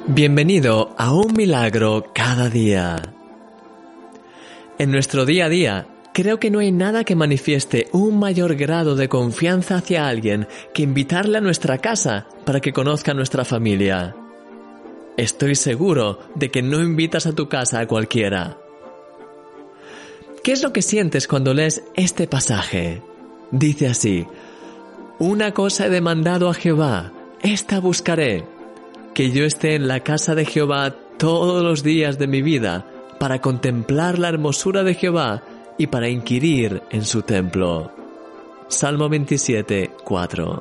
Bienvenido a Un Milagro cada día. En nuestro día a día, creo que no hay nada que manifieste un mayor grado de confianza hacia alguien que invitarle a nuestra casa para que conozca a nuestra familia. Estoy seguro de que no invitas a tu casa a cualquiera. ¿Qué es lo que sientes cuando lees este pasaje? Dice así: Una cosa he demandado a Jehová, esta buscaré, que yo esté en la casa de Jehová todos los días de mi vida, para contemplar la hermosura de Jehová y para inquirir en su templo. Salmo 27, 4.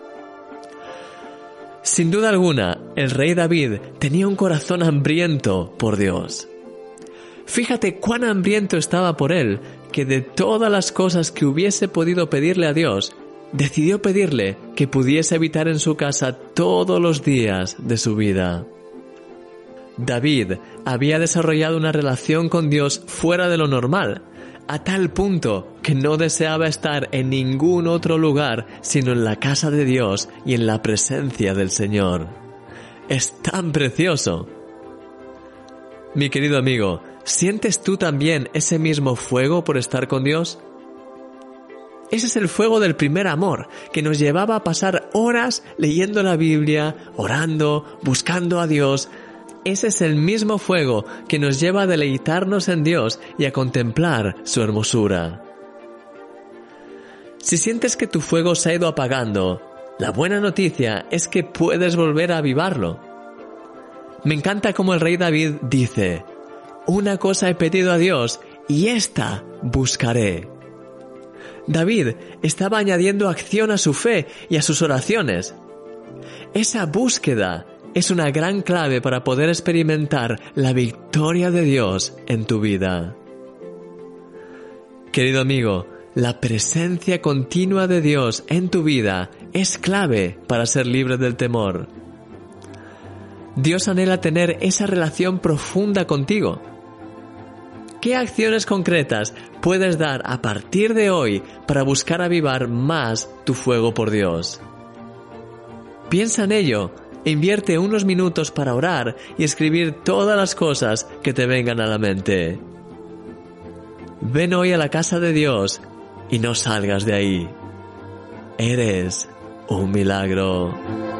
Sin duda alguna, el rey David tenía un corazón hambriento por Dios. Fíjate cuán hambriento estaba por él, que de todas las cosas que hubiese podido pedirle a Dios, decidió pedirle que pudiese habitar en su casa todos los días de su vida. David había desarrollado una relación con Dios fuera de lo normal, a tal punto que no deseaba estar en ningún otro lugar sino en la casa de Dios y en la presencia del Señor. Es tan precioso. Mi querido amigo, ¿sientes tú también ese mismo fuego por estar con Dios? Ese es el fuego del primer amor, que nos llevaba a pasar horas leyendo la Biblia, orando, buscando a Dios. Ese es el mismo fuego que nos lleva a deleitarnos en Dios y a contemplar su hermosura. Si sientes que tu fuego se ha ido apagando, la buena noticia es que puedes volver a avivarlo. Me encanta cómo el rey David dice: Una cosa he pedido a Dios y esta buscaré. David estaba añadiendo acción a su fe y a sus oraciones. Esa búsqueda es una gran clave para poder experimentar la victoria de Dios en tu vida. Querido amigo, la presencia continua de Dios en tu vida es clave para ser libre del temor. Dios anhela tener esa relación profunda contigo. ¿Qué acciones concretas puedes dar a partir de hoy para buscar avivar más tu fuego por Dios? Piensa en ello e invierte unos minutos para orar y escribir todas las cosas que te vengan a la mente. Ven hoy a la casa de Dios y no salgas de ahí. Eres un milagro.